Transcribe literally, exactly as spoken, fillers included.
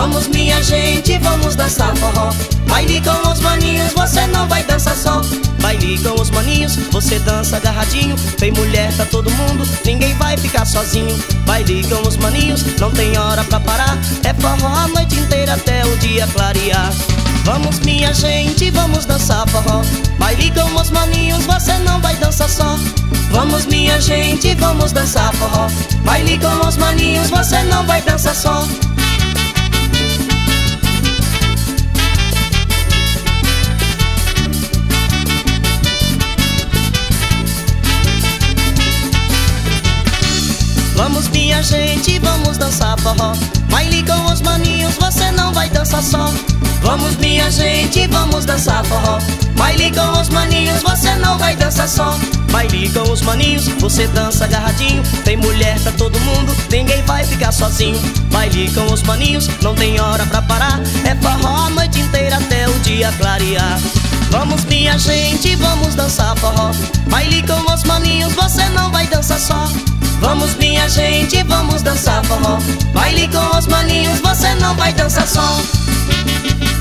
Vamos minha gente, vamos dançar forró. Baile com os maninhos, você não vai dançar só. Baile com os maninhos, você dança agarradinho. Tem mulher pra todo mundo, ninguém vai ficar sozinho. Baile com os maninhos, não tem hora pra parar. É forró a noite inteira até o dia clarear. Vamos minha gente, vamos dançar forró. Baile com os maninhos, você não vai dançar só. Vamos minha gente, vamos dançar forró. Baile com os maninhos, você não vai dançar só. Vamos minha gente, vamos dançar forró. Baile com os maninhos, você não vai dançar só. Vamos minha gente, vamos dançar forró. Baile com os maninhos, você não vai dançar só. Baile com os maninhos, você dança agarradinho. Tem mulher pra todo mundo, ninguém vai ficar sozinho. Baile com os maninhos, não tem hora pra parar. É forró a noite inteira até o dia clarear. Vamos minha gente, vamos dançar forró. Baile com os maninhos, você não vai dançar só. Vamos minha gente, vamos dançar forró. Baile com os maninhos, você não vai dançar só.